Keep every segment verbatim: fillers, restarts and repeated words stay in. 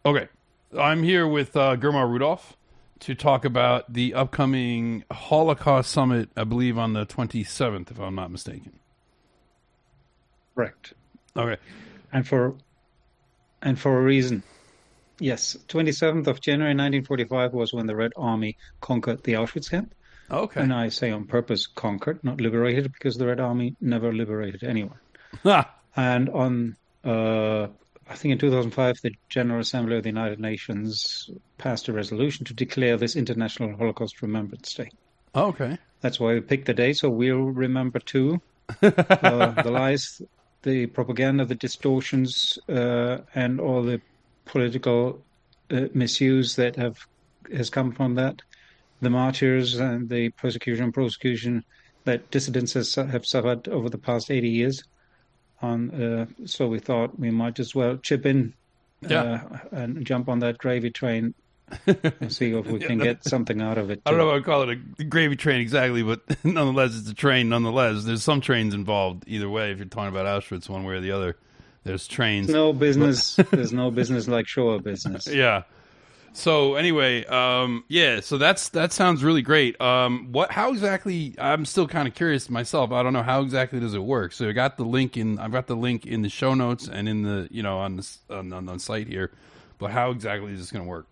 Okay. I'm here with uh, Germar Rudolph to talk about the upcoming Holocaust Summit, I believe on the twenty-seventh, if I'm not mistaken. Correct. Okay. And for and for a reason. Yes, twenty-seventh of January nineteen forty-five was when the Red Army conquered the Auschwitz camp. Okay. And I say on purpose conquered, not liberated, because the Red Army never liberated anyone. And on, uh, I think in two thousand five, the General Assembly of the United Nations passed a resolution to declare this International Holocaust Remembrance Day. Okay. That's why we picked the day, so we'll remember too uh, the lies, the propaganda, the distortions, uh, and all the political uh, misuse that have has come from that, the martyrs and the persecution and prosecution that dissidents has, have suffered over the past eighty years. On uh, so we thought we might as well chip in uh, yeah. and jump on that gravy train and see if we can get something out of it. I don't know if I'd call it a gravy train exactly, but nonetheless, it's a train nonetheless. There's some trains involved either way if you're talking about Auschwitz one way or the other. There's trains. There's no business. There's no business like show business. Yeah. So anyway, um, yeah. So that's that sounds really great. Um, what? How exactly? I'm still kind of curious myself. I don't know how exactly does it work. So I got the link in. I've got the link in the show notes and in the you know on the on, on the site here. But how exactly is this going to work?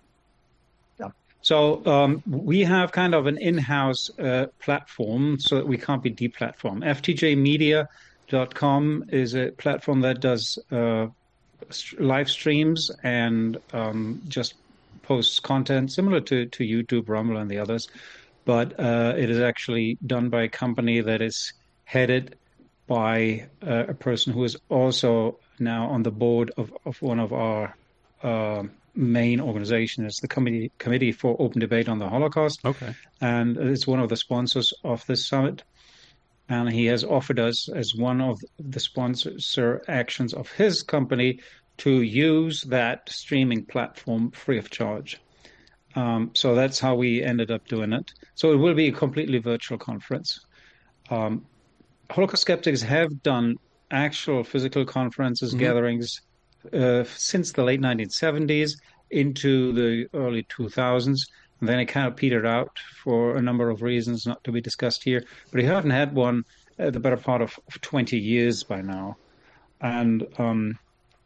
Yeah. So um, we have kind of an in-house uh, platform, so that we can't be deplatformed. F T J media dot com is a platform that does uh, live streams and um, just posts content similar to, to YouTube, Rumble, and the others. But uh, it is actually done by a company that is headed by uh, a person who is also now on the board of, of one of our uh, main organizations. It's the Committee, Committee for Open Debate on the Holocaust. Okay. And it's one of the sponsors of this summit. And he has offered us, as one of the sponsor actions of his company, to use that streaming platform free of charge. Um, so that's how we ended up doing it. So it will be a completely virtual conference. Um, Holocaust skeptics have done actual physical conferences, mm-hmm. gatherings uh, since the late nineteen seventies into the early two thousands. And then it kind of petered out for a number of reasons not to be discussed here. But we haven't had one uh, the better part of, of twenty years by now. And um,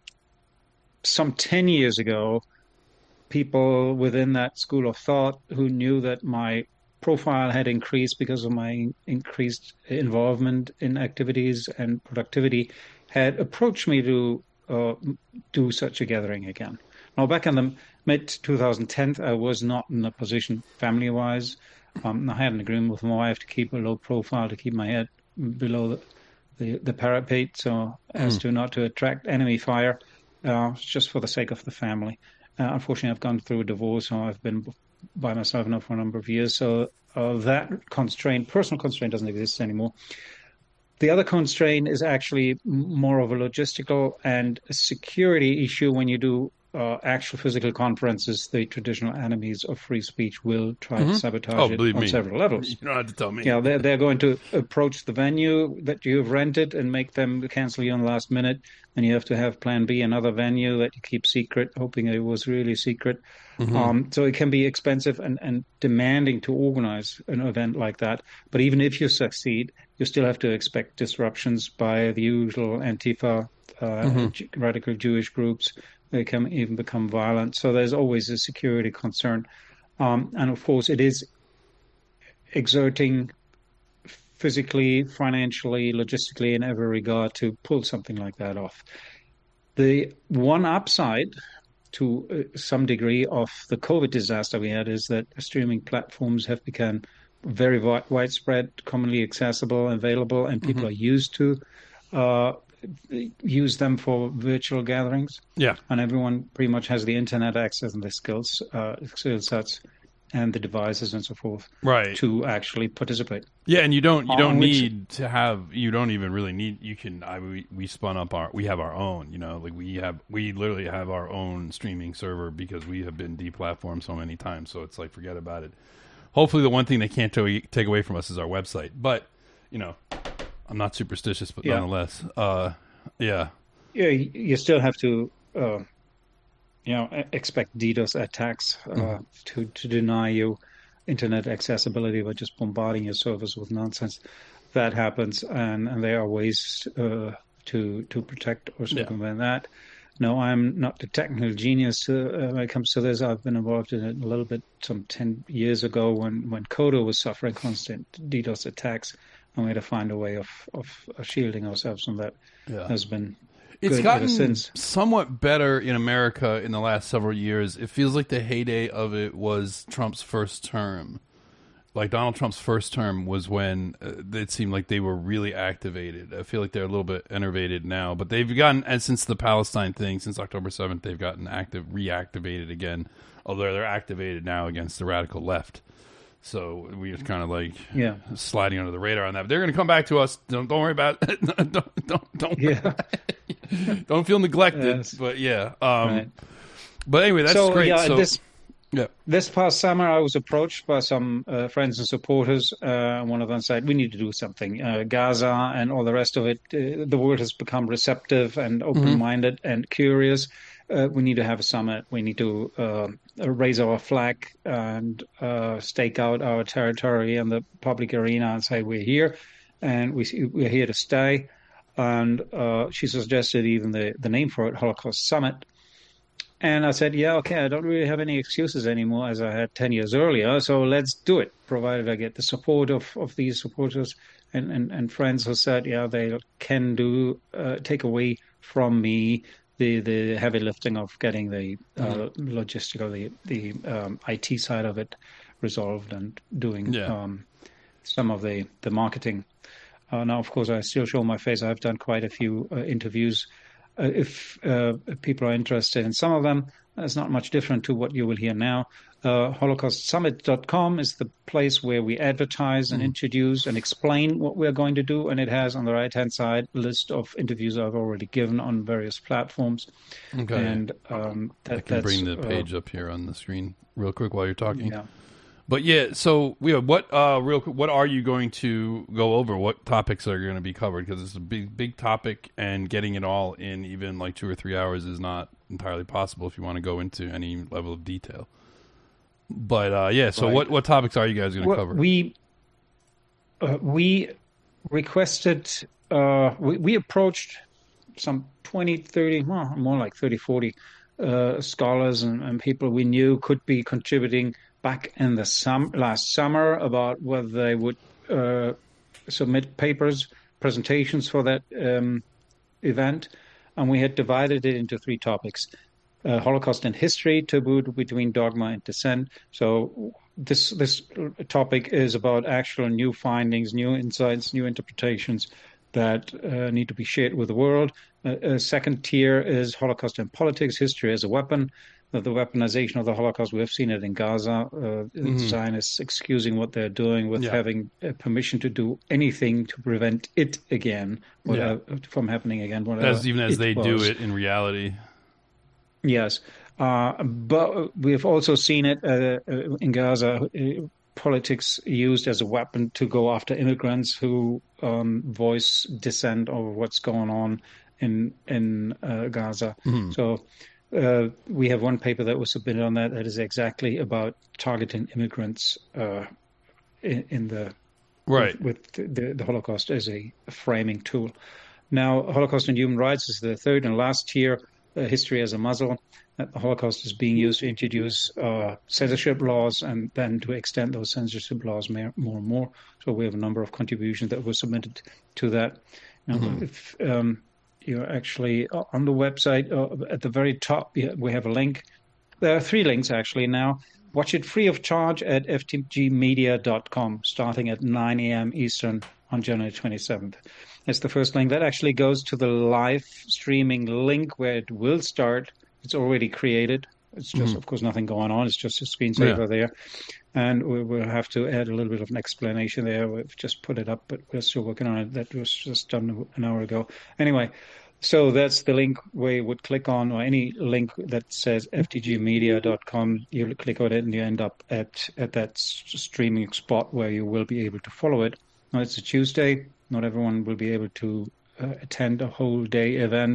some ten years ago, people within that school of thought who knew that my profile had increased because of my increased involvement in activities and productivity had approached me to uh, do such a gathering again. Now, back in the mid twenty ten, I was not in a position family-wise. Um, I had an agreement with my wife to keep a low profile, to keep my head below the, the, the parapet, so as mm. to not to attract enemy fire. Uh, just for the sake of the family. Uh, unfortunately, I've gone through a divorce, so I've been by myself now for a number of years. So uh, that constraint, personal constraint, doesn't exist anymore. The other constraint is actually more of a logistical and a security issue. When you do uh, actual physical conferences, the traditional enemies of free speech will try mm-hmm. to sabotage oh, it on me. several levels. You don't have to tell me. Yeah, they're, they're going to approach the venue that you have rented and make them cancel you on the last minute. And you have to have plan B, another venue that you keep secret, hoping it was really secret. Mm-hmm. Um, so it can be expensive and, and demanding to organize an event like that. But even if you succeed, you still have to expect disruptions by the usual Antifa, uh, mm-hmm. radical Jewish groups. They can even become violent. So there's always a security concern. Um, and of course, it is exerting physically, financially, logistically, in every regard to pull something like that off. The one upside to some degree of the COVID disaster we had is that streaming platforms have become very widespread, commonly accessible, available, and people mm-hmm. are used to uh, use them for virtual gatherings. Yeah. And everyone pretty much has the internet access and the skills, uh, skill sets and the devices and so forth, right, to actually participate. Yeah, and you don't you don't On need which, to have you don't even really need you can I we, we spun up our we have our own, you know, like we have we literally have our own streaming server because we have been deplatformed so many times, so it's like forget about it. Hopefully the one thing they can't to- take away from us is our website. But, you know, I'm not superstitious, but yeah. nonetheless, uh yeah. Yeah, you still have to uh you know, e- expect DDoS attacks uh, Mhm. to to deny you internet accessibility by just bombarding your servers with nonsense. That happens, and, and there are ways uh, to to protect or Yeah. circumvent that. No, I'm not the technical genius uh, when it comes to this. I've been involved in it a little bit some ten years ago when, when Coda was suffering constant DDoS attacks, and we had to find a way of, of, of shielding ourselves from that. Yeah. Has been It's good gotten ever since. somewhat better in America in the last several years. It feels like the heyday of it was Trump's first term. Like Donald Trump's first term was when uh, it seemed like they were really activated. I feel like they're a little bit enervated now, but they've gotten, and since the Palestine thing, since October seventh, they've gotten active, reactivated again. Although they're activated now against the radical left. So we just kind of like Yeah. sliding under the radar on that. But they're going to come back to us. Don't, don't worry about it. don't don't don't, Yeah. don't feel neglected. Yes. But yeah. Um, Right. But anyway, that's So, great. yeah, so this yeah. this past summer, I was approached by some uh, friends and supporters. Uh, one of them said, "We need to do something. Uh, Gaza and all the rest of it. Uh, the world has become receptive and open-minded mm-hmm. and curious. Uh, we need to have a summit. We need to uh, raise our flag and uh, stake out our territory in the public arena and say we're here, and we we're here to stay." And uh, she suggested even the the name for it, Holocaust Summit. And I said, yeah, okay, I don't really have any excuses anymore as I had ten years earlier, so let's do it, provided I get the support of, of these supporters and, and, and friends who said, yeah, they can do, uh, take away from me the, the heavy lifting of getting the uh, mm-hmm. logistical, the, the um, I T side of it resolved and doing yeah. um, some of the, the marketing. Uh, now, of course, I still show my face. I've done quite a few uh, interviews. Uh, if, uh, if people are interested in some of them, it's not much different to what you will hear now. Uh, Holocaust Summit dot com is the place where we advertise and mm. introduce and explain what we're going to do. And it has on the right-hand side a list of interviews I've already given on various platforms. Okay. And um, that, I can that's, bring the page uh, up here on the screen real quick while you're talking. Yeah. But yeah, so yeah, what uh, real quick, what are you going to go over? What topics are going to be covered? Because it's a big, big topic, and getting it all in even like two or three hours is not entirely possible if you want to go into any level of detail. But uh, yeah, so right. what what topics are you guys going to well, cover? We uh, we requested, uh, we, we approached some twenty, thirty, well, more like thirty, forty uh, scholars and, and people we knew could be contributing back in the sum, last summer about whether they would uh, submit papers, presentations for that um, event. And we had divided it into three topics. Uh, Holocaust and history, taboo between dogma and dissent. So this this topic is about actual new findings, new insights, new interpretations that uh, need to be shared with the world. Uh, a second tier is Holocaust and politics, history as a weapon. The weaponization of the Holocaust, we have seen it in Gaza, uh, mm-hmm. Zionists excusing what they're doing with yeah. having uh, permission to do anything to prevent it again, whatever, yeah. from happening again. As even as they was. do it in reality. Yes. Uh, but we've also seen it uh, in Gaza, uh, politics used as a weapon to go after immigrants who um, voice dissent over what's going on in, in uh, Gaza. Mm-hmm. So... Uh, we have one paper that was submitted on that that is exactly about targeting immigrants uh, in, in the right with, with the, the Holocaust as a framing tool. Now, Holocaust and human rights is the third and last tier. Uh, history as a muzzle. That the Holocaust is being used to introduce uh, censorship laws and then to extend those censorship laws more, more and more. So we have a number of contributions that were submitted to that. Now, mm-hmm. if um, you're actually on the website, uh, at the very top, we have a link. There are three links actually now. Watch it free of charge at f t g media dot com, starting at nine a.m. Eastern on January twenty-seventh. That's the first link. That actually goes to the live streaming link where it will start. It's already created. It's just, mm-hmm. of course, nothing going on. It's just a screensaver yeah. there. And we will have to add a little bit of an explanation there. We've just put it up, but we're still working on it. That was just done an hour ago. Anyway, so that's the link where you would click on, or any link that says f t g media dot com. You click on it and you end up at, at that streaming spot where you will be able to follow it. Now, it's a Tuesday. Not everyone will be able to uh, attend a whole day event.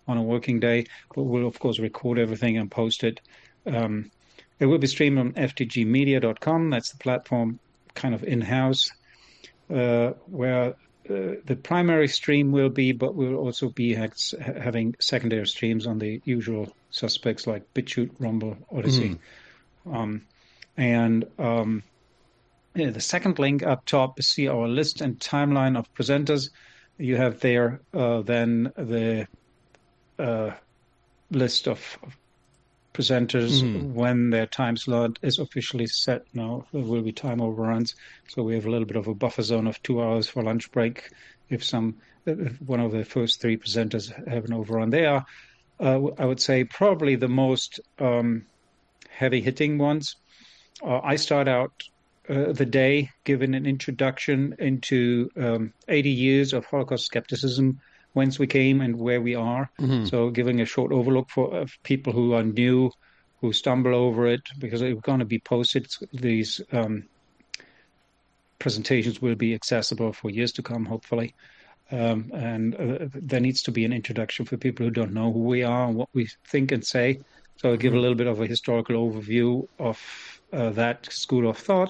on a working day, but we'll, of course, record everything and post it. Um, it will be streamed on f t g media dot com. That's the platform kind of in-house uh, where uh, the primary stream will be, but we'll also be ha- having secondary streams on the usual suspects like BitChute, Rumble, Odyssey. Mm-hmm. Um, and um, yeah, the second link up top is see our list and timeline of presenters. You have there uh, then the uh, list of, of presenters mm-hmm. when their time slot is officially set. Now there will be time overruns, so we have a little bit of a buffer zone of two hours for lunch break if some if one of the first three presenters have an overrun. They are, uh, I would say, probably the most um, heavy-hitting ones. Uh, I start out uh, the day giving an introduction into um, eighty years of Holocaust skepticism, whence we came and where we are. Mm-hmm. So giving a short overlook for uh, people who are new, who stumble over it, because it's going to be posted. These um, presentations will be accessible for years to come, hopefully. Um, and uh, there needs to be an introduction for people who don't know who we are and what we think and say. So I'll give mm-hmm. a little bit of a historical overview of uh, that school of thought,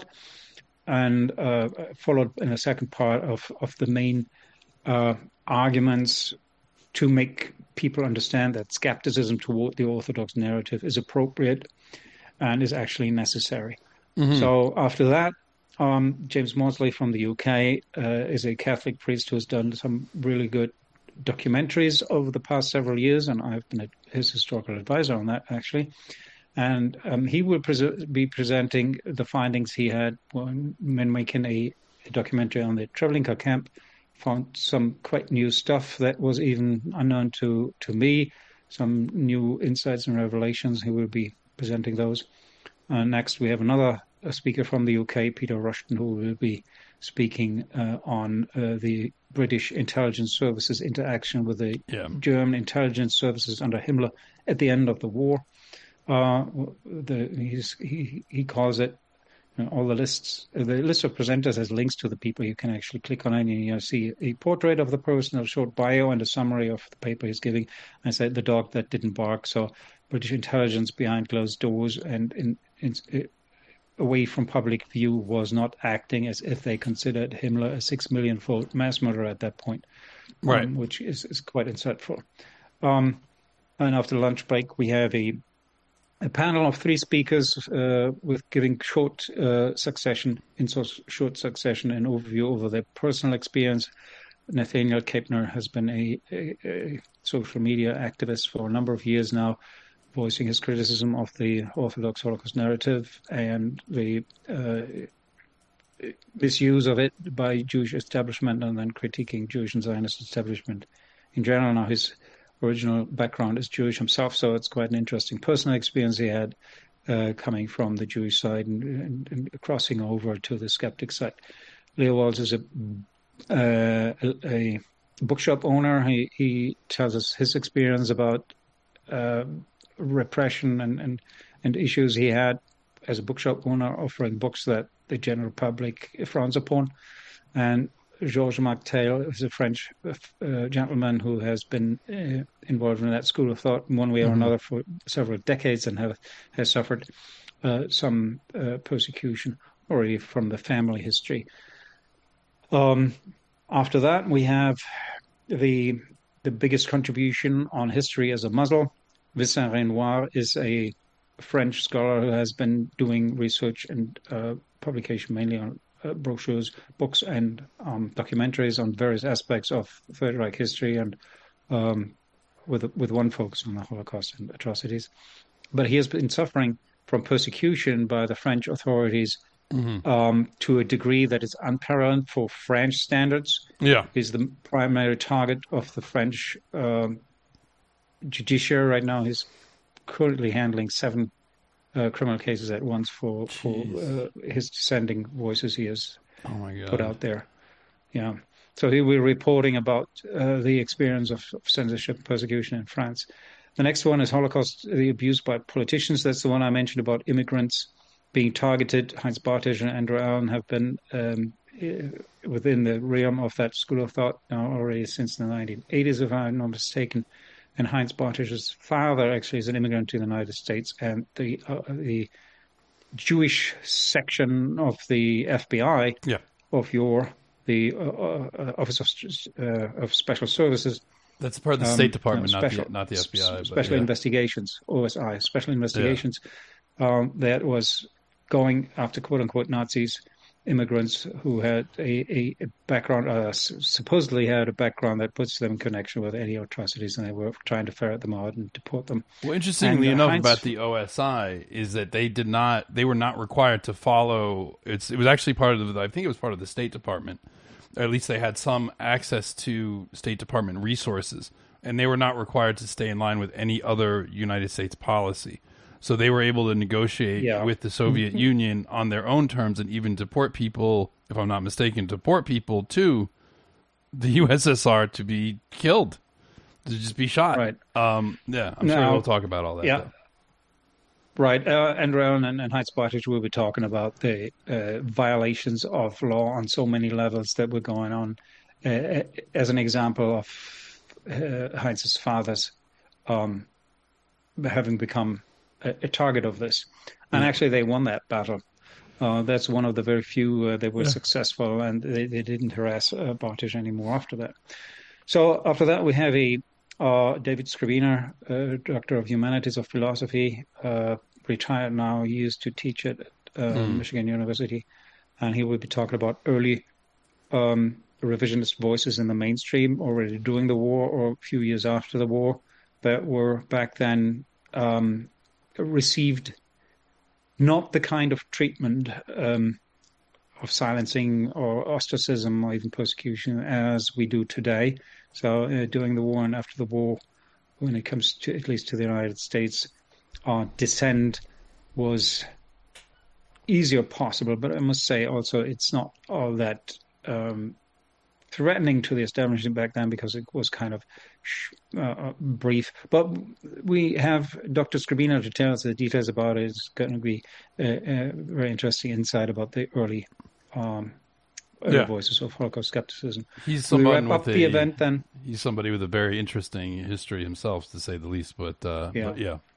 and uh, followed in a second part of, of the main uh, arguments to make people understand that skepticism toward the Orthodox narrative is appropriate and is actually necessary. Mm-hmm. So after that, um, James Maudsley from the U K uh, is a Catholic priest who has done some really good documentaries over the past several years, and I've been his historical advisor on that, actually. And um, he will pre- be presenting the findings he had when, when making a, a documentary on the Treblinka camp. Found some quite new stuff that was even unknown to, to me, some new insights and revelations. He will be presenting those. Uh, next, we have another a speaker from the U K, Peter Rushton, who will be speaking uh, on uh, the British intelligence services interaction with the yeah. German intelligence services under Himmler at the end of the war. Uh, the, he's, he, he calls it You know, all the lists, the list of presenters has links to the people you can actually click on, and you see a portrait of the person, a short bio, and a summary of the paper he's giving. I said the dog that didn't bark. So British intelligence behind closed doors and in, in, in, away from public view was not acting as if they considered Himmler a six million fold mass murderer at that point, right? Um, which is, is quite insightful. Um, and after lunch break, we have a A panel of three speakers uh, with giving short uh, succession, in so short succession, an overview over their personal experience. Nathaniel Kapner has been a, a, a social media activist for a number of years now, voicing his criticism of the Orthodox Holocaust narrative and the uh, misuse of it by Jewish establishment, and then critiquing Jewish and Zionist establishment in general. Now his original background is Jewish himself, so it's quite an interesting personal experience he had uh, coming from the Jewish side and, and, and crossing over to the skeptic side. Leo Walls is a, uh, a, a bookshop owner. He, he tells us his experience about uh, repression and, and, and issues he had as a bookshop owner, offering books that the general public frowns upon. And Georges Martel is a French uh, gentleman who has been uh, involved in that school of thought in one way or mm-hmm. another for several decades and have, has suffered uh, some uh, persecution already from the family history. Um, after that, we have the the biggest contribution on history as a muzzle. Vincent Renoir is a French scholar who has been doing research and uh, publication mainly on Uh, brochures, books, and um, documentaries on various aspects of Third Reich history, and um, with with one focus on the Holocaust and atrocities. But he has been suffering from persecution by the French authorities mm-hmm. um, to a degree that is unparalleled for French standards. Yeah, he's the primary target of the French um, judiciary right now. He's currently handling seven Uh, criminal cases at once for, for uh, his dissenting voices he has oh my God. put out there. Yeah. So he will be reporting about uh, the experience of, of censorship persecution in France. The next one is Holocaust, the abuse by politicians. That's the one I mentioned about immigrants being targeted. Heinz Bartisch and Andrew Allen have been um, within the realm of that school of thought now already since the nineteen eighties, if I'm not mistaken. and Heinz Bartisch's father actually is an immigrant to the United States, and the uh, the Jewish section of the F B I Yeah. of your the uh, uh, Office of, uh, of Special Services. That's part of the um, State Department, no, not special, the not the F B I. But Special yeah. Investigations, O S I, Special Investigations, yeah. um, that was going after quote unquote Nazis, immigrants who had a, a background, uh, supposedly had a background that puts them in connection with any atrocities, and they were trying to ferret them out and deport them. Well, interestingly and, uh, enough, Heinz, about the O S I is that they did not, they were not required to follow. It's it was actually part of the, I think it was part of the State Department, or at least they had some access to State Department resources, and they were not required to stay in line with any other United States policy. So they were able to negotiate yeah. with the Soviet mm-hmm. Union on their own terms, and even deport people, if I'm not mistaken, deport people to the U S S R to be killed, to just be shot. Right. Um, yeah, I'm now, sure we'll talk about all that. Yeah. Though. Right. Uh, Andrew and, and Heinz Bartisch will be talking about the uh, violations of law on so many levels that were going on. Uh, as an example of uh, Heinz's father's um, having become a, a target of this. And mm. actually, they won that battle. Uh, that's one of the very few uh, that were yeah. successful, and they, they didn't harass uh, Bartisch anymore after that. So after that, we have a uh, David Scribiner, uh, Doctor of Humanities of Philosophy, uh, retired now. He used to teach at uh, mm. Michigan University, and he will be talking about early um, revisionist voices in the mainstream already during the war or a few years after the war that were back then um, received not the kind of treatment um, of silencing or ostracism or even persecution as we do today. So uh, during the war and after the war, when it comes to at least to the United States, uh, dissent was easier possible. But I must say also it's not all that um, threatening to the establishment back then because it was kind of uh, brief. But we have Doctor Scribiner to tell us the details about it. It's going to be a, a very interesting insight about the early um, early yeah. voices of Holocaust skepticism. He's somebody we wrap up with the a, event then. He's somebody with a very interesting history himself, to say the least. But uh, yeah. But yeah.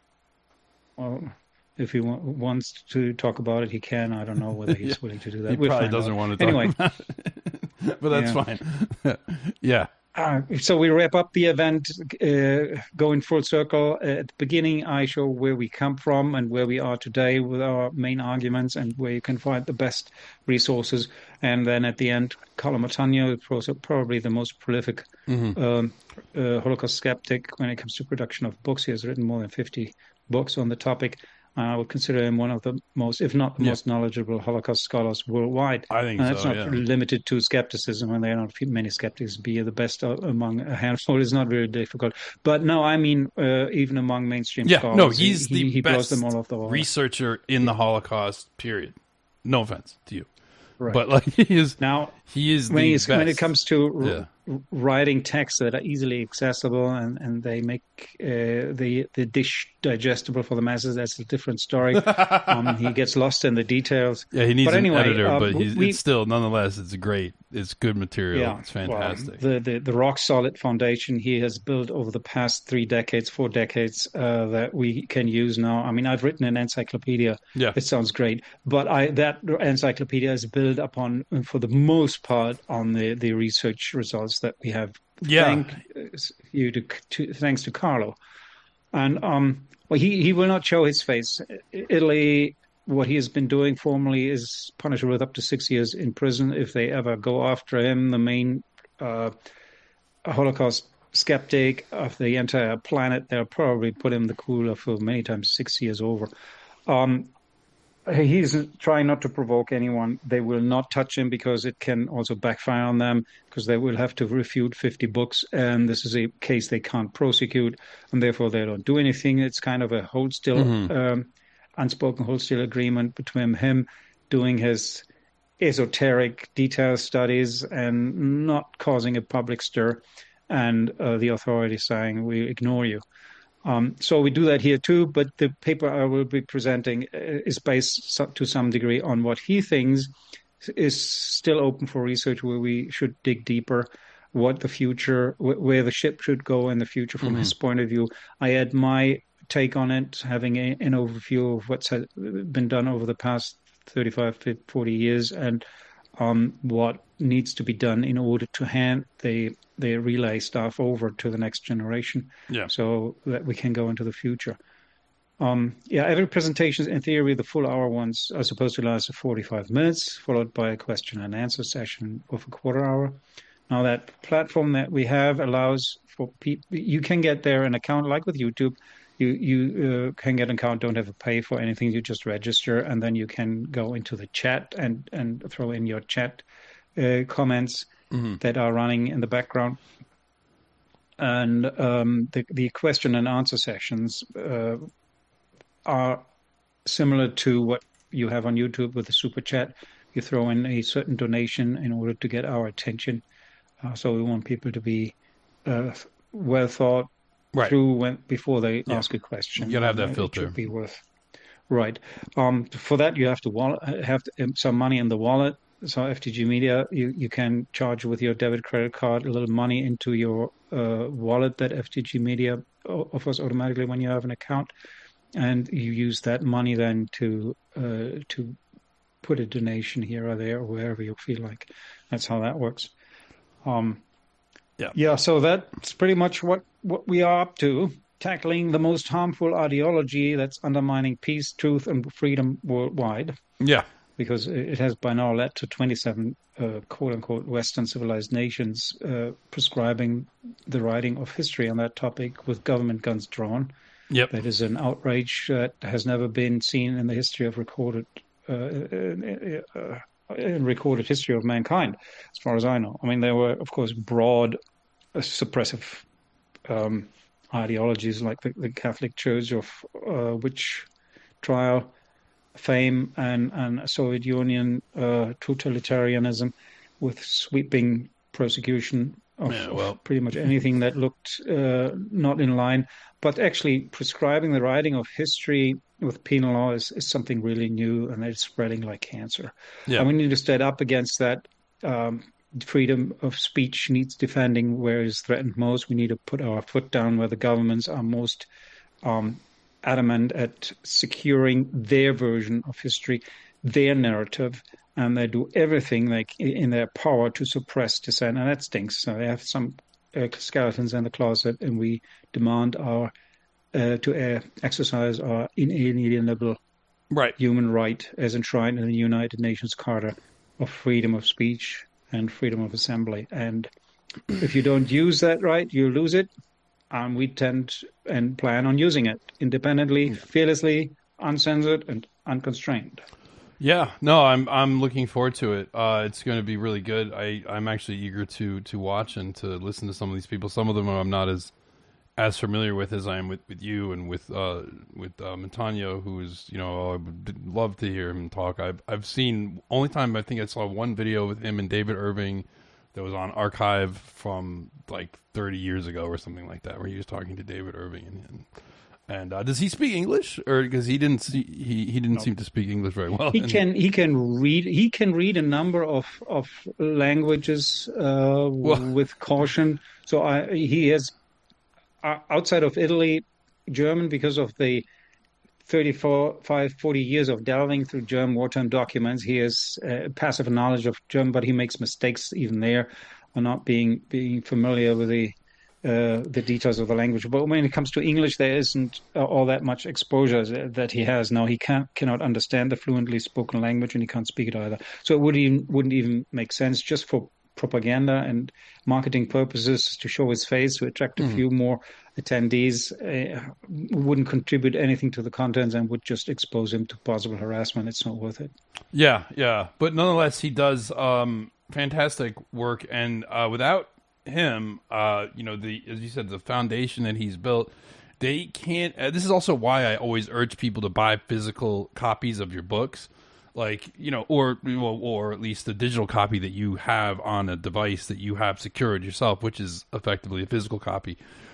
Well, if he wa- wants to talk about it, he can. I don't know whether he's yeah. willing to do that. He we'll probably doesn't out. want to talk anyway. about it. But that's yeah. fine. yeah. Uh, so we wrap up the event, uh, going full circle. Uh, at the beginning, I show where we come from and where we are today with our main arguments and where you can find the best resources. And then at the end, Carlo Matano, probably the most prolific mm-hmm. um, uh, Holocaust skeptic when it comes to production of books. He has written more than fifty books on the topic. I would consider him one of the most, if not the yeah. most knowledgeable Holocaust scholars worldwide. I think and so, that's not yeah. limited to skepticism, and there are not many skeptics. Be the best among a handful is not very difficult. But no, I mean, uh, even among mainstream yeah, scholars, no, he's he, the he, he best blows them all off the wall. researcher in the Holocaust, period. No offense to you. Right. But like he is now, he is when, the best. best. when it comes to yeah. r- writing texts that are easily accessible and, and they make uh, the the dish digestible for the masses, that's a different story. um, he gets lost in the details. Yeah, he needs but an anyway, editor, um, but he's, we, it's still nonetheless it's great. It's good material. Yeah, it's fantastic. Well, the, the the rock solid foundation he has built over the past three decades, four decades uh, that we can use now. I mean, I've written an encyclopedia. Yeah, it sounds great, but I that encyclopedia is built upon, for the most part, on the, the research results that we have. Yeah, thank you to, to thanks to Carlo, and um, well, he he will not show his face. Italy. What he has been doing formally is punishable with up to six years in prison if they ever go after him. The main uh, Holocaust skeptic of the entire planet, they'll probably put him in the cooler for many times six years over. Um, he's trying not to provoke anyone. They will not touch him because it can also backfire on them because they will have to refute fifty books. And this is a case they can't prosecute, and therefore they don't do anything. It's kind of a hold still. Mm-hmm. Um, unspoken wholesale agreement between him doing his esoteric detail studies and not causing a public stir, and uh, the authorities saying we ignore you. Um, so we do that here too, but the paper I will be presenting is based to some degree on what he thinks is still open for research, where we should dig deeper. what the future, wh- where the ship should go in the future from Hmm. his point of view. I add my take on it, having a, an overview of what's ha- been done over the past thirty-five, forty years, and um, what needs to be done in order to hand the the relay stuff over to the next generation, Yeah. so that we can go into the future. Um, yeah, every presentation, in theory, the full hour ones are supposed to last forty-five minutes, followed by a question and answer session of a quarter hour. Now, that platform that we have allows for people, you can get there an account like with YouTube. You you uh, can get an account, don't have to pay for anything. You just register, and then you can go into the chat and and throw in your chat uh, comments Hmm. that are running in the background. And um, the the question and answer sessions uh, are similar to what you have on YouTube with the super chat. You throw in a certain donation in order to get our attention. Uh, so we want people to be uh, well thought Right. through when before they Yeah. ask a You question. gotta have And that it filter. should be worth right. Um, for that, you have to wallet, have um, some money in the wallet. So F T G Media, you, you can charge with your debit credit card a little money into your uh, wallet that F T G Media offers automatically when you have an account, and you use that money then to uh, to put a donation here or there or wherever you feel like. That's how that works. Um, Yeah. yeah, so that's pretty much what, what we are up to, tackling the most harmful ideology that's undermining peace, truth, and freedom worldwide, Yeah. because it has by now led to twenty-seven uh, quote-unquote Western civilized nations uh, prescribing the writing of history on that topic with government guns drawn. Yep. That is an outrage that has never been seen in the history of recorded uh, uh, uh, in recorded history of mankind, as far as I know. I mean, there were, of course, broad uh, suppressive um, ideologies like the, the Catholic Church of uh, witch trial fame and, and Soviet Union uh, totalitarianism with sweeping persecution of, Yeah, of well. pretty much anything that looked uh, not in line. But actually prescribing the writing of history with penal law is, is something really new, and it's spreading like cancer. Yeah. And we need to stand up against that. Um, freedom of speech needs defending where it's threatened most. We need to put our foot down where the governments are most um, adamant at securing their version of history, their narrative, and they do everything like in their power to suppress dissent, and that stinks. So they have some uh, skeletons in the closet, and we demand our uh, to uh, exercise our inalienable Right. human right as enshrined in the United Nations Charter of freedom of speech and freedom of assembly. And if you don't use that right, you lose it. And we tend and plan on using it independently, fearlessly, uncensored, and unconstrained. Yeah, no, I'm I'm looking forward to it. Uh, it's going to be really good. I I'm actually eager to to watch and to listen to some of these people. Some of them I'm not as as familiar with as I am with, with you and with uh, with uh, Montaño, who is, you know, I would love to hear him talk. I've I've seen only time I think I saw one video with him and David Irving that was on archive from like thirty years ago or something like that, where he was talking to David Irving. And and, and uh, does he speak English, or because he didn't see, he he didn't No. seem to speak English very well? He And- can he can read he can read a number of of languages uh, Well- with caution. So I, he has uh, outside of Italy, German, because of the thirty-four, five, forty years of delving through German wartime documents. He has uh, passive knowledge of German, but he makes mistakes even there, or not being being familiar with the uh, the details of the language. But when it comes to English, there isn't uh, all that much exposure that he has now. He can't cannot understand the fluently spoken language, and he can't speak it either. So it would even wouldn't even make sense just for propaganda and marketing purposes to show his face to attract a Mhm. few more attendees. Uh, wouldn't contribute anything to the contents and would just expose him to possible harassment. It's not worth it. Yeah, yeah, but nonetheless, he does um, fantastic work, and uh, without him, uh, you know, the as you said, the foundation that he's built, they can't. Uh, this is also why I always urge people to buy physical copies of your books, like, you know, or or at least the digital copy that you have on a device that you have secured yourself, which is effectively a physical copy,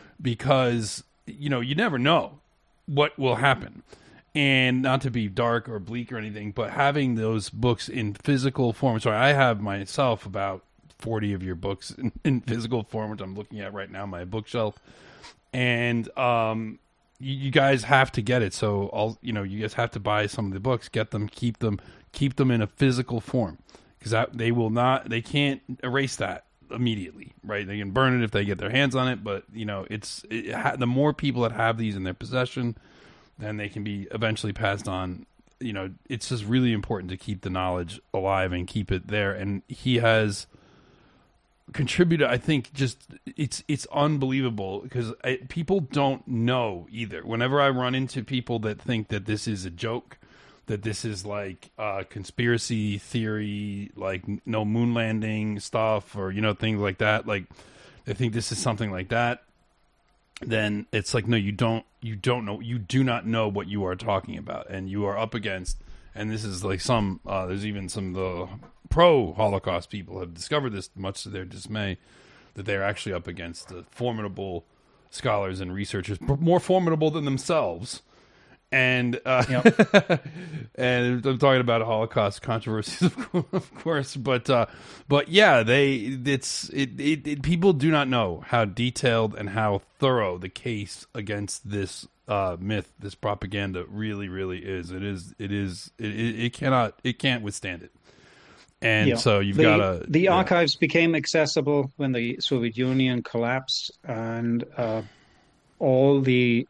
because you know you never know what will happen. And not to be dark or bleak or anything, but having those books in physical form. So I have myself about forty of your books in, in physical form, which I'm looking at right now, my bookshelf. And um, you, you guys have to get it. So, all you know, you guys have to buy some of the books, get them, keep them, keep them in a physical form, because that they will not, they can't erase that immediately, right? They can burn it if they get their hands on it, but you know, it's it, ha, the more people that have these in their possession, then they can be eventually passed on. You know, it's just really important to keep the knowledge alive and keep it there. And he has contributed, I think, just it's it's unbelievable, because I, people don't know either. Whenever I run into people that think that this is a joke, that this is like uh, conspiracy theory, like no moon landing stuff, or you know, things like that, like they think this is something like that, then it's like, no, you don't, you don't know, you do not know what you are talking about, and you are up against, and this is like some, uh, there's even some of the pro-Holocaust people have discovered this, much to their dismay, that they're actually up against uh, formidable scholars and researchers, more formidable than themselves. And uh, yep. And I'm talking about Holocaust controversies, of course, but uh, but yeah, they it's it, it, it people do not know how detailed and how thorough the case against this uh, myth, this propaganda, really, really is. It is it is it, it cannot it can't withstand it. And yeah. so you've got to the yeah. archives became accessible when the Soviet Union collapsed, and uh, all the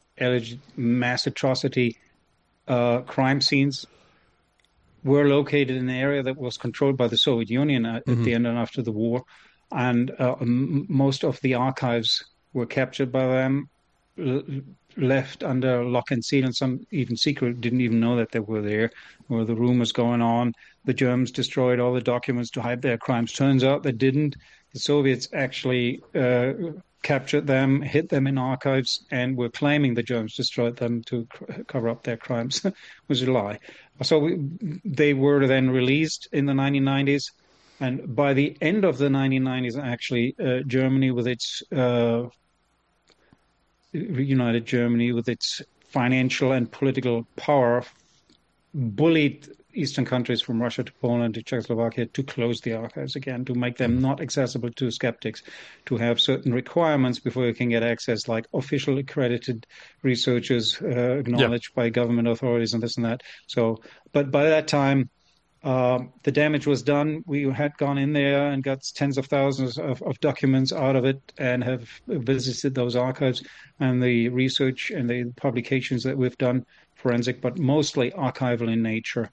mass atrocity uh, crime scenes were located in an area that was controlled by the Soviet Union at, mm-hmm. at the end and after the war, and uh, m- most of the archives were captured by them, l- left under lock and seal, and some even secret, didn't even know that they were there. There were the rumors going on. The Germans destroyed all the documents to hide their crimes. Turns out they didn't. The Soviets actually uh, captured them, hid them in archives, and were claiming the Germans destroyed them to c- cover up their crimes. It was a lie. So we, they were then released in the nineteen nineties. And by the end of the nineteen nineties, actually, uh, Germany with its, uh, United Germany with its financial and political power, bullied Eastern countries from Russia to Poland to Czechoslovakia to close the archives again, to make them not accessible to skeptics, to have certain requirements before you can get access, like official accredited researchers uh, acknowledged yep. by government authorities and this and that. So, but by that time, uh, the damage was done. We had gone in there and got tens of thousands of, of documents out of it, and have visited those archives, and the research and the publications that we've done, forensic, but mostly archival in nature,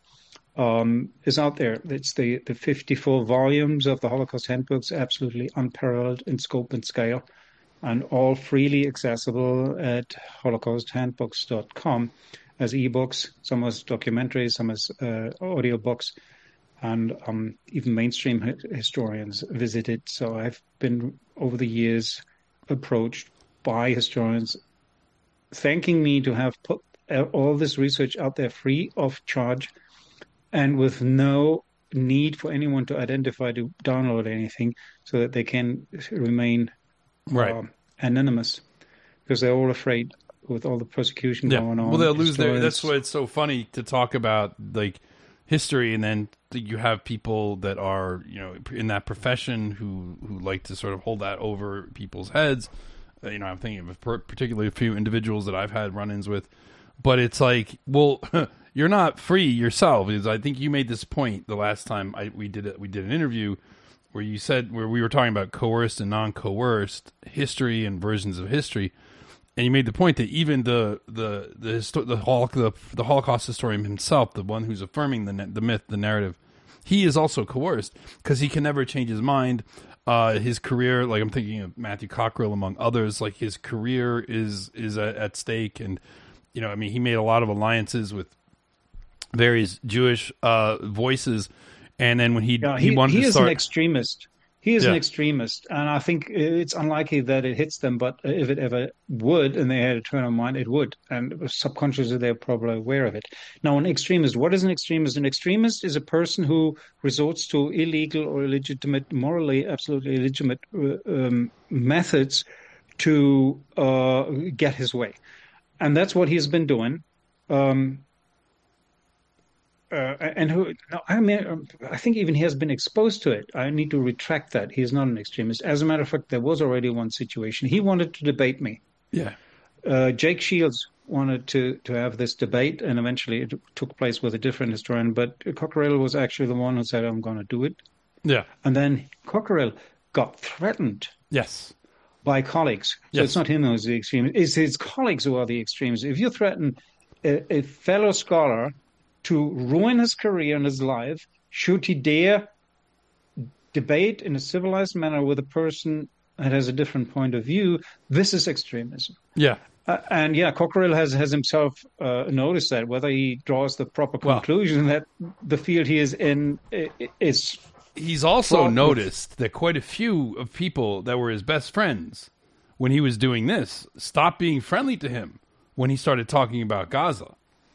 Um, is out there. It's the, the fifty-four volumes of the Holocaust Handbooks, absolutely unparalleled in scope and scale, and all freely accessible at holocaust handbooks dot com as ebooks, some as documentaries, some as uh, audiobooks, and um, even mainstream historians visit it. So I've been, over the years, approached by historians thanking me to have put all this research out there free of charge, and with no need for anyone to identify to download anything, so that they can remain right. uh, anonymous, because they're all afraid with all the persecution yeah. going on. Well, they'll lose their. That's why it's so funny to talk about like history, and then you have people that are, you know, in that profession who who like to sort of hold that over people's heads. Uh, you know, I'm thinking of particularly a few individuals that I've had run-ins with, but it's like, well. You're not free yourself. Because I think you made this point the last time I, we did it. We did an interview where you said, where we were talking about coerced and non-coerced history and versions of history, and you made the point that even the the the the, the, the, the Holocaust historian himself, the one who's affirming the the myth, the narrative, he is also coerced, because he can never change his mind. Uh, his career, like I'm thinking of Matthew Cockrell among others, like his career is is at, at stake, and you know, I mean, he made a lot of alliances with various Jewish uh, voices, and then when he yeah, he, he wanted he to is start, an extremist. He is yeah. an extremist, and I think it's unlikely that it hits them. But if it ever would, and they had a turn of mind, it would. And subconsciously, they're probably aware of it. Now, an extremist. What is an extremist? An extremist is a person who resorts to illegal or illegitimate, morally absolutely illegitimate uh, um, methods to uh, get his way, and that's what he's been doing. Um, uh, and who? No, I mean, um, I think even he has been exposed to it. I need to retract that. He's not an extremist. As a matter of fact, there was already one situation. He wanted to debate me. Yeah. Uh, Jake Shields wanted to to have this debate, and eventually it took place with a different historian. But Cockerill was actually the one who said, "I'm going to do it." Yeah. And then Cockerill got threatened Yes. by colleagues. So Yes. it's not him who's the extremist; it's his colleagues who are the extremists. If you threaten a, a fellow scholar to ruin his career and his life, should he dare debate in a civilized manner with a person that has a different point of view, this is extremism. Yeah. Uh, and yeah, Cockerill has, has himself uh, noticed that. Whether he draws the proper Well, conclusion that the field he is in is. He's also fraught noticed that quite a few of people that were his best friends when he was doing this stopped being friendly to him when he started talking about Gaza.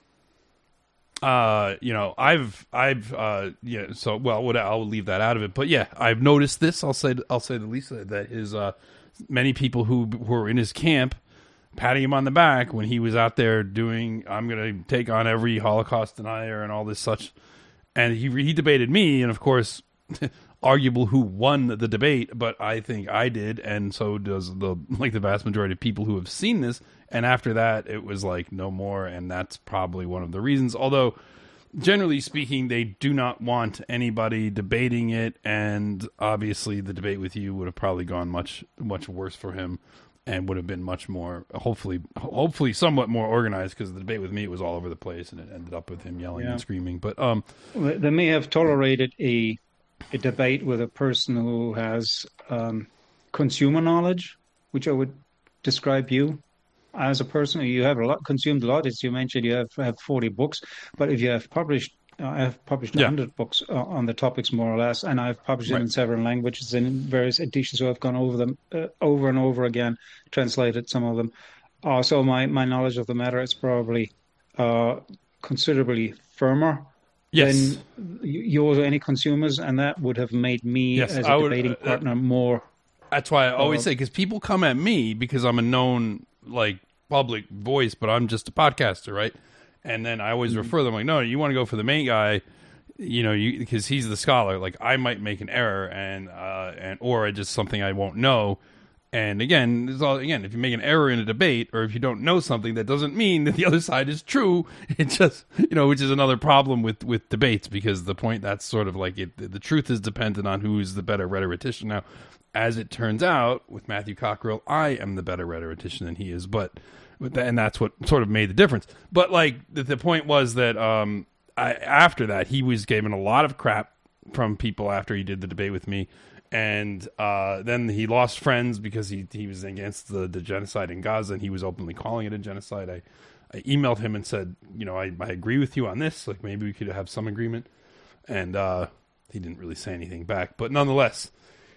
Uh, you know, I've, I've, uh, yeah. So, well, what I'll leave that out of it. But yeah, I've noticed this. I'll say, I'll say to Lisa that his, uh, many people who, who were in his camp, patting him on the back when he was out there doing, I'm going to take on every Holocaust denier and all this such. And he he debated me, and of course, arguable who won the debate, but I think I did, and so does the like the vast majority of people who have seen this. And after that, it was like no more, and that's probably one of the reasons. Although, generally speaking, they do not want anybody debating it, and obviously the debate with you would have probably gone much much worse for him, and would have been much more, hopefully, hopefully somewhat more organized, because the debate with me was all over the place, and it ended up with him yelling Yeah. and screaming. But um, They may have tolerated a a debate with a person who has um, consumer knowledge, which I would describe you as a person. You have a lot consumed a lot, as you mentioned. You have have forty books, but if you have published, uh, I have published Yeah. one hundred books uh, on the topics more or less, and I've published them Right. in several languages in various editions. So I've gone over them uh, over and over again, translated some of them. Uh, so my my knowledge of the matter is probably uh, considerably firmer yes. than yours or any consumers, and that would have made me Yes, as I a would- debating uh, partner more. That's why I always Uh, say, because people come at me because I'm a known like public voice, but I'm just a podcaster, right? And then I always Mm-hmm. refer them like, no, you want to go for the main guy, you know, you because he's the scholar. Like I might make an error, and uh, and or just something I won't know. And again, this is all, again, if you make an error in a debate, or if you don't know something, that doesn't mean that the other side is true. It's just, you know, which is another problem with, with debates, because the point that's sort of like it, the truth is dependent on who's the better rhetorician. Now, as it turns out, with Matthew Cockerill, I am the better rhetorician than he is, but, and that's what sort of made the difference. But like the, the point was that um, I, after that, he was given a lot of crap from people after he did the debate with me. And uh, then he lost friends because he, he was against the, the genocide in Gaza, and he was openly calling it a genocide. I, I emailed him and said, you know, I, I agree with you on this. Like, maybe we could have some agreement. And uh, he didn't really say anything back. But nonetheless,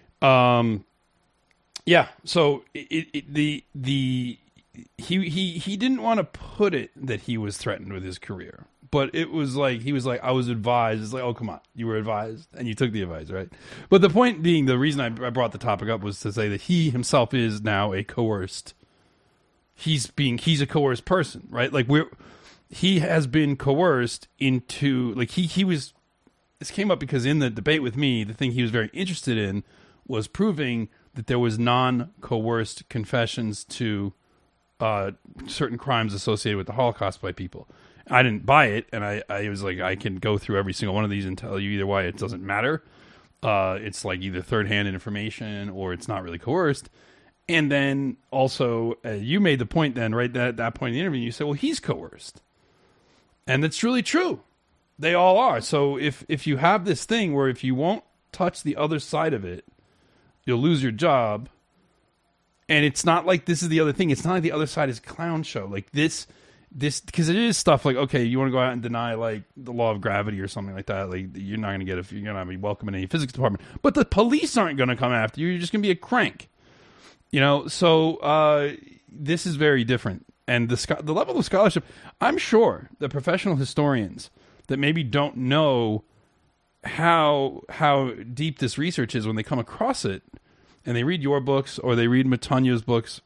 um, yeah. So it, it, the the he he he didn't want to put it that he was threatened with his career. But it was like, he was like, I was advised. It's like, oh, come on. You were advised and you took the advice, right? But the point being, the reason I, I brought the topic up was to say that he himself is now a coerced, he's being, he's a coerced person, right? Like we're, he has been coerced into, like he, he was, this came up because in the debate with me, the thing he was very interested in was proving that there was non-coerced confessions to uh, certain crimes associated with the Holocaust by people. I didn't buy it, and I, I was like, I can go through every single one of these and tell you either why it doesn't matter. Uh, it's like either third-hand information or it's not really coerced. And then also, uh, you made the point then, right, that, at that point in the interview, you said, well, he's coerced. And that's really true. They all are. So if, if you have this thing where if you won't touch the other side of it, you'll lose your job. And it's not like this is the other thing. It's not like the other side is a clown show. Like this... This because it is stuff like, okay, you want to go out and deny like the law of gravity or something like that, like you're not going to get if you're going to be welcome in any physics department, but the police aren't going to come after you. You're just going to be a crank, you know. So uh, this is very different, and the the level of scholarship. I'm sure the professional historians that maybe don't know how how deep this research is when they come across it, and they read your books or they read Matanya's books.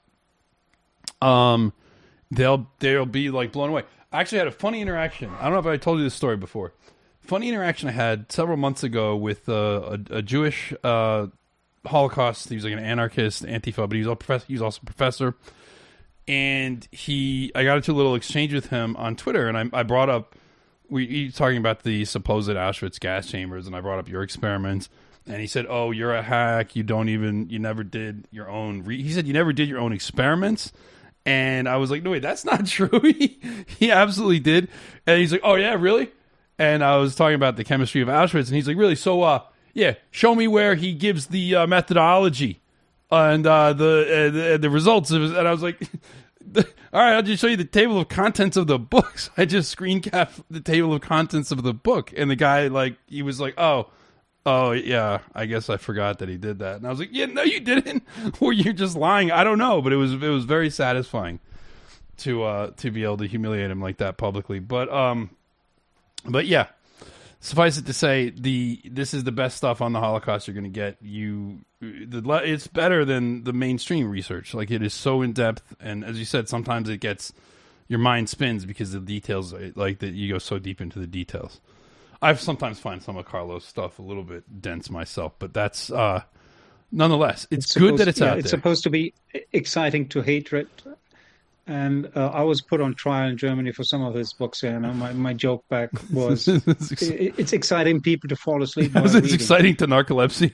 Um. They'll they'll be like blown away. I actually had a funny interaction. I don't know if I told you this story before. funny interaction I had several months ago with uh, a, a Jewish uh, Holocaust. He was like an anarchist, Antifa, but he was also professor. He was also a professor. And he, I got into a little exchange with him on Twitter, and I, I brought up, we he was talking about the supposed Auschwitz gas chambers, and I brought up your experiments, and he said, "Oh, you're a hack. You don't even, you never did your own." Re-. He said you never did your own experiments, and I was like, "No, wait, that's not true." he he absolutely did, and he's like, "Oh yeah, really?" And I was talking about the chemistry of Auschwitz, and he's like, "Really? So, uh, yeah, show me where he gives the uh, methodology." And uh, the, uh, the the results of it, and I was like, "All right, I'll just show you the table of contents of the books." I just screen capped the table of contents of the book, and the guy like he was like, "Oh, oh yeah, I guess I forgot that he did that." And I was like, "Yeah, no, you didn't, or you're just lying." I don't know, but it was it was very satisfying to uh, to be able to humiliate him like that publicly. But um, but yeah. Suffice it to say, the this is the best stuff on the Holocaust you're going to get. You, the it's better than the mainstream research. Like, it is so in depth, and as you said, sometimes it gets your mind spins because the details, like that, you go so deep into the details. I sometimes find some of Carlos' stuff a little bit dense myself, but that's uh, nonetheless, it's, it's good that it's yeah, out it's there. It's supposed to be exciting to hatred. And uh, I was put on trial in Germany for some of his books. You know, my my joke back was, it's, ex- it, "It's exciting people to fall asleep." While it's reading. exciting to narcolepsy.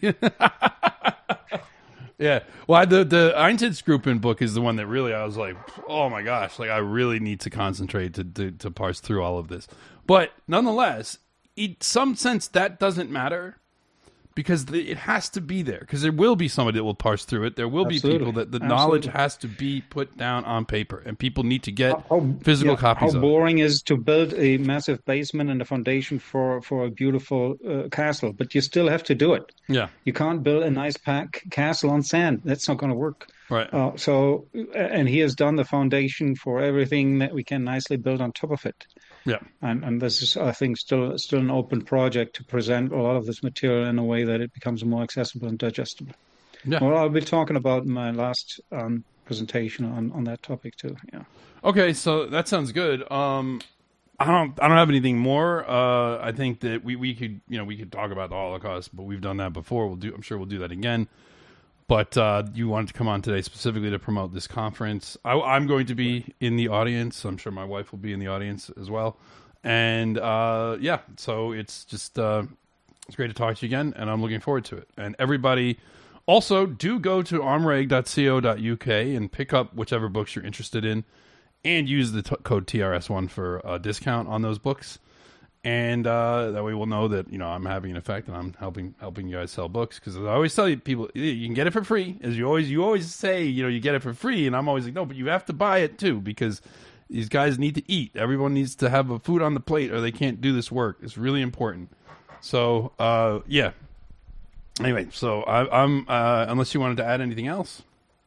Yeah, well, I, the the Einsatzgruppen book is the one that really I was like, "Oh my gosh!" Like, I really need to concentrate to to, to parse through all of this. But nonetheless, in some sense, that doesn't matter. Because the, it has to be there. Because there will be somebody that will parse through it. There will Absolutely. be people that the Absolutely. knowledge has to be put down on paper. And people need to get how, physical yeah, copies how of it. How boring is to build a massive basement and a foundation for, for a beautiful uh, castle. But you still have to do it. Yeah. You can't build a nice pack castle on sand. That's not going to work. Right. Uh, so, and he has done the foundation for everything that we can nicely build on top of it. Yeah. And and this is, I think, still still an open project to present a lot of this material in a way that it becomes more accessible and digestible. Yeah. Well, I'll be talking about in my last um, presentation on, on that topic too. Yeah. Okay, so that sounds good. Um, I don't I don't have anything more. Uh, I think that we, we could you know we could talk about the Holocaust, but we've done that before. We'll do. I'm sure we'll do that again. But uh, you wanted to come on today specifically to promote this conference. I, I'm going to be in the audience. I'm sure my wife will be in the audience as well. And uh, yeah, so it's just uh, it's great to talk to you again, and I'm looking forward to it. And everybody, also do go to armreg dot co dot U K and pick up whichever books you're interested in, and use the t- code T R S one for a discount on those books. And uh, that way we'll know that, you know, I'm having an effect and I'm helping helping you guys sell books. Because I always tell you, people, you can get it for free. As you always you always say, you know, you get it for free. And I'm always like, no, but you have to buy it too. Because these guys need to eat. Everyone needs to have a food on the plate or they can't do this work. It's really important. So, uh, yeah. Anyway, so I, I'm, uh, unless you wanted to add anything else.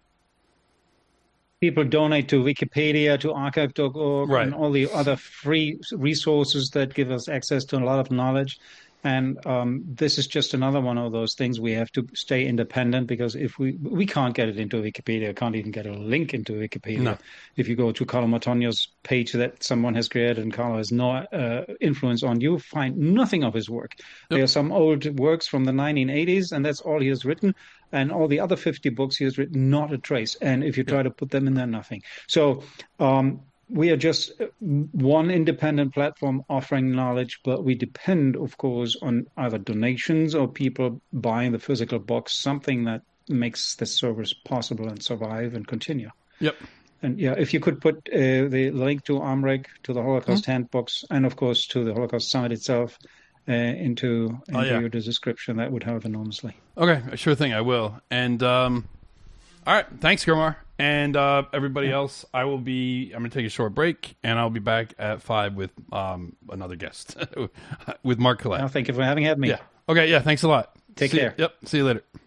People donate to Wikipedia, to archive dot org, right. and all the other free resources that give us access to a lot of knowledge. And um, this is just another one of those things. We have to stay independent because if we we can't get it into Wikipedia, can't even get a link into Wikipedia. No. If you go to Carlo Martonio's page that someone has created and Carlo has no uh, influence on, you find nothing of his work. Yep. There are some old works from the nineteen eighties, and that's all he has written. And all the other fifty books he has written, not a trace. And if you try to put them in there, nothing. So um, we are just one independent platform offering knowledge, but we depend, of course, on either donations or people buying the physical box, something that makes the service possible and survive and continue. Yep. And yeah, if you could put uh, the link to ARMREG, to the Holocaust mm-hmm. Handbooks, and of course to the Holocaust Summit itself, Uh, into into oh, yeah. your description, that would help enormously. Okay, sure thing, I will. And um, all right, thanks, Gurmar, and uh, everybody yeah. else. I will be. I'm going to take a short break, and I'll be back at five with um, another guest with Mark Collette. Well, thank you for having had me. Yeah. Okay. Yeah. Thanks a lot. Take see care. You. Yep. See you later.